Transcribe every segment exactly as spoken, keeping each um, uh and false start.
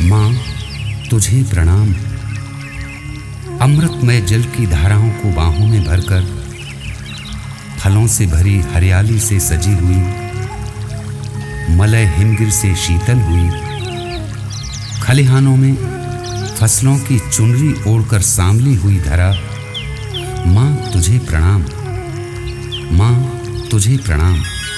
माँ तुझे प्रणाम। अमृतमय जल की धाराओं को बाहों में भरकर, फलों से भरी हरियाली से सजी हुई, मलय हिमगिर से शीतल हुई, खलिहानों में फसलों की चुनरी ओढ़कर सांवली हुई धरा, माँ तुझे प्रणाम, माँ तुझे प्रणाम।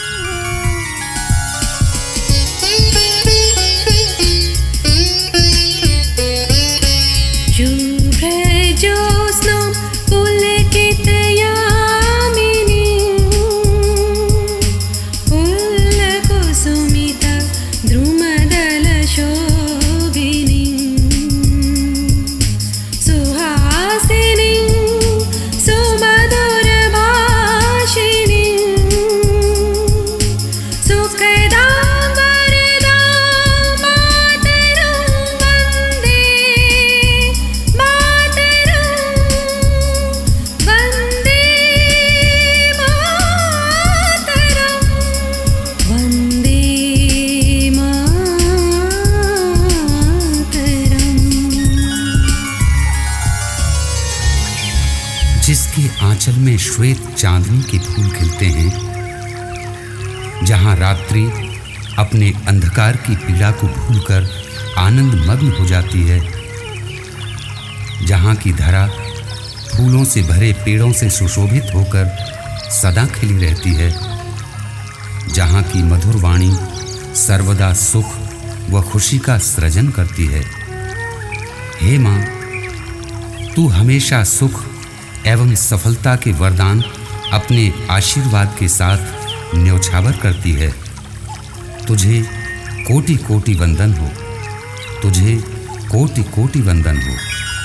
जिसके आंचल में श्वेत चांदनी के फूल खिलते हैं, जहां रात्रि अपने अंधकार की पीड़ा को भूलकर आनंद मग्न हो जाती है, जहां की धरा फूलों से भरे पेड़ों से सुशोभित होकर सदा खिली रहती है, जहां की मधुर वाणी सर्वदा सुख व खुशी का सृजन करती है। हे माँ, तू हमेशा सुख एवं सफलता के वरदान अपने आशीर्वाद के साथ न्यौछावर करती है। तुझे कोटि कोटि वंदन हो, तुझे कोटि कोटि वंदन हो।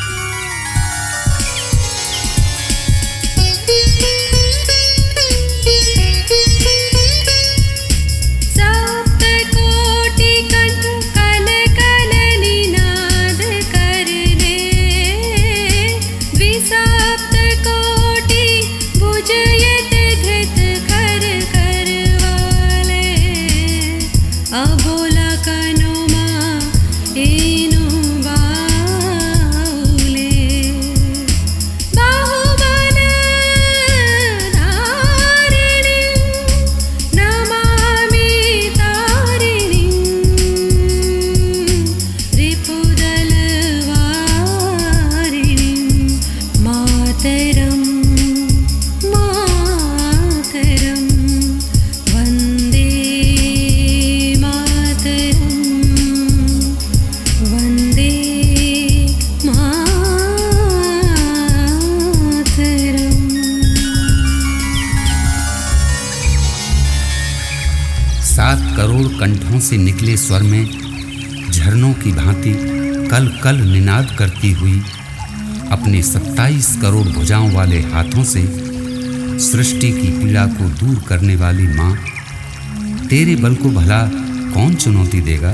सात करोड़ कंठों से निकले स्वर में झरनों की भांति कल कल निनाद करती हुई, अपने सत्ताईस करोड़ भुजाओं वाले हाथों से सृष्टि की पीड़ा को दूर करने वाली माँ, तेरे बल को भला कौन चुनौती देगा?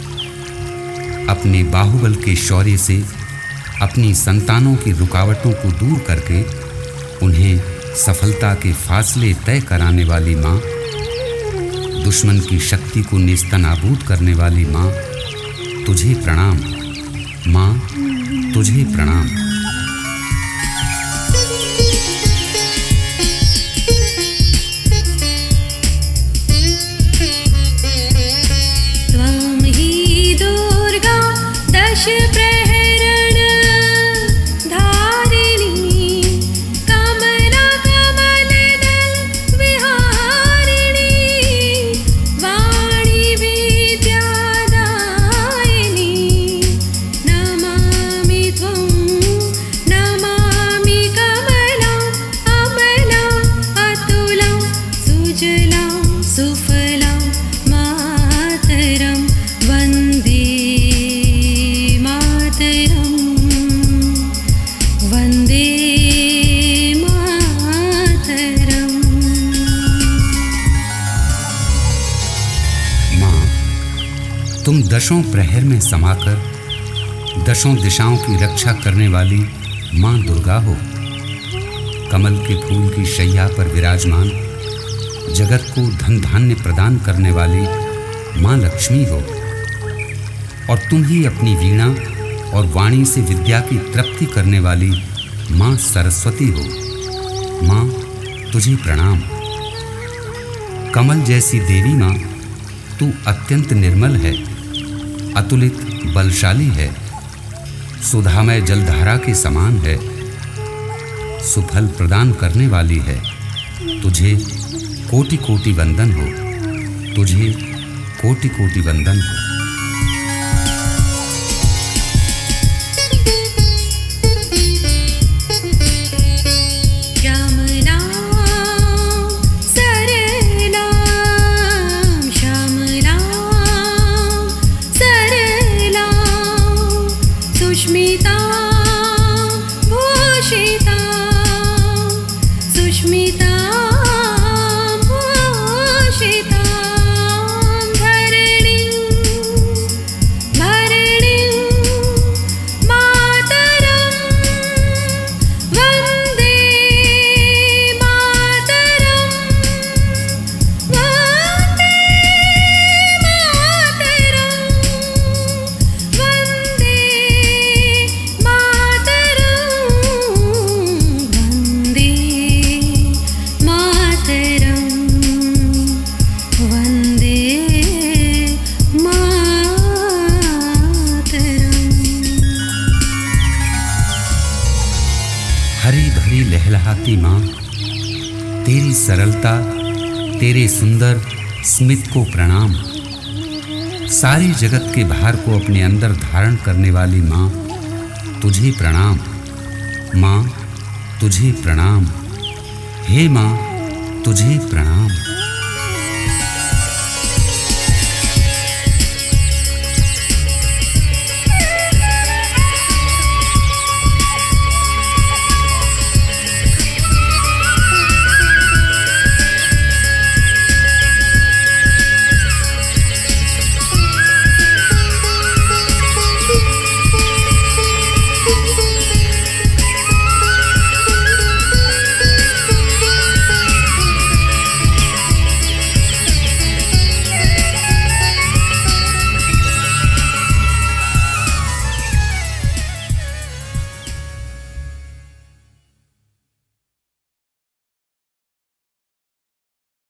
अपने बाहुबल के शौर्य से अपनी संतानों की रुकावटों को दूर करके उन्हें सफलता के फासले तय कराने वाली माँ, दुश्मन की शक्ति को नेस्तनाबूद करने वाली माँ, तुझे प्रणाम, माँ तुझे प्रणाम। त्वं हि दुर्गा दश तुम दशों प्रहर में समाकर दशों दिशाओं की रक्षा करने वाली माँ दुर्गा हो। कमल के फूल की शैया पर विराजमान, जगत को धन धान्य प्रदान करने वाली माँ लक्ष्मी हो। और तुम ही अपनी वीणा और वाणी से विद्या की तृप्ति करने वाली माँ सरस्वती हो। माँ, तुझे प्रणाम। कमल जैसी देवी माँ, तू अत्यंत निर्मल है, अतुलित बलशाली है, सुधामय जलधारा के समान है, सुफल प्रदान करने वाली है। तुझे कोटि कोटि वंदन हो, तुझे कोटि कोटि वंदन हो। सुष्मिता भूषिता सुष्मिता भूषिता धरणि भरणि मातरं वन्दे मातरं वन्दे मातरं वन्दे हरी भरी लहलहाती माँ, तेरी सरलता, तेरे सुंदर स्मित को प्रणाम। सारी जगत के भार को अपने अंदर धारण करने वाली माँ, तुझे प्रणाम। माँ, तुझे प्रणाम। हे माँ, तुझे प्रणाम।